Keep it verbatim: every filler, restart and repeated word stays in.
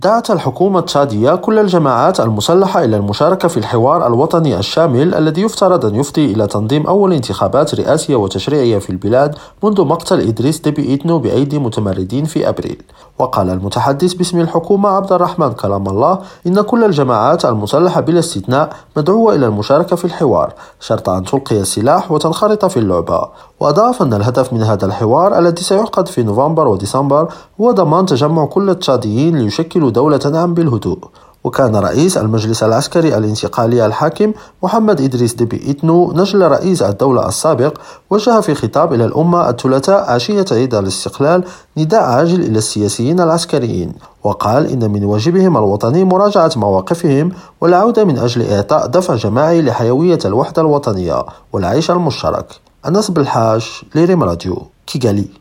دعت الحكومة التشادية كل الجماعات المسلحة إلى المشاركة في الحوار الوطني الشامل الذي يفترض أن يفضي إلى تنظيم أول انتخابات رئاسية وتشريعية في البلاد منذ مقتل إدريس ديبي إتنو بأيدي متمردين في أبريل. وقال المتحدث باسم الحكومة عبد الرحمن كلام الله إن كل الجماعات المسلحة بلا استثناء مدعوة إلى المشاركة في الحوار شرط أن تلقي السلاح وتنخرط في اللعبة. وأضاف أن الهدف من هذا الحوار الذي سيعقد في نوفمبر وديسمبر هو ضمان تجمع كل التشاديين ليشكلوا دولة عام بالهدوء. وكان رئيس المجلس العسكري الانتقالي الحاكم محمد إدريس ديبي إتنو نجل رئيس الدولة السابق وجه في خطاب إلى الأمة الثلاثاء عشية عيد الاستقلال نداء عاجل إلى السياسيين العسكريين، وقال إن من واجبهم الوطني مراجعة مواقفهم والعودة من أجل إعطاء دفع جماعي لحيوية الوحدة الوطنية والعيش المشترك. أنس بالحاج لريم راديو كيغالي.